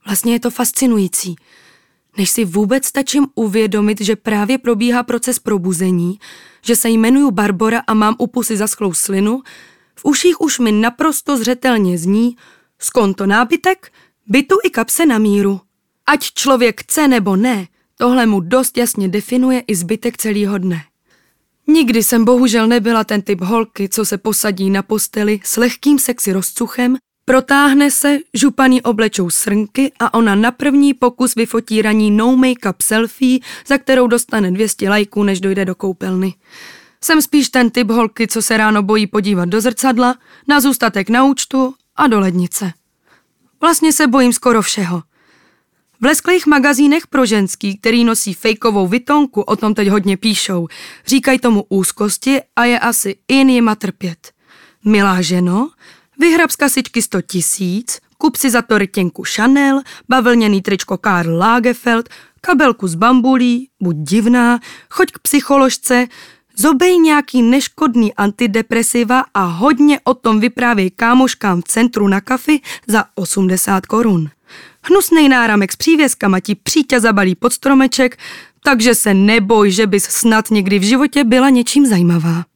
Vlastně je to fascinující. Než si vůbec stačím uvědomit, že právě probíhá proces probuzení, že se jmenuju Barbora a mám u pusy zaschlou slinu, v uších už mi naprosto zřetelně zní skonto nábytek, bytu i kapse na míru. Ať člověk chce nebo ne, tohle mu dost jasně definuje i zbytek celého dne. Nikdy jsem bohužel nebyla ten typ holky, co se posadí na posteli s lehkým sexy rozcuchem, protáhne se, županý oblečou srnky a ona na první pokus vyfotí raní no make-up selfie, za kterou dostane 200 lajků, než dojde do koupelny. Jsem spíš ten typ holky, co se ráno bojí podívat do zrcadla, na zůstatek na účtu a do lednice. Vlastně se bojím skoro všeho. V lesklých magazínech pro ženský, který nosí fejkovou vitonku, o tom teď hodně píšou, říkají tomu úzkosti a je asi in jima trpět. Milá ženo, vyhrab z kasičky 100 000, kup si za to rytěnku Chanel, bavlněný tričko Karl Lagerfeld, kabelku z bambulí, buď divná, choď k psycholožce, zobej nějaký neškodný antidepresiva a hodně o tom vyprávěj kámoškám v centru na kafi za 80 korun. Hnusnej náramek s přívěskama ti příťa zabalí pod stromeček, takže se neboj, že bys snad někdy v životě byla něčím zajímavá.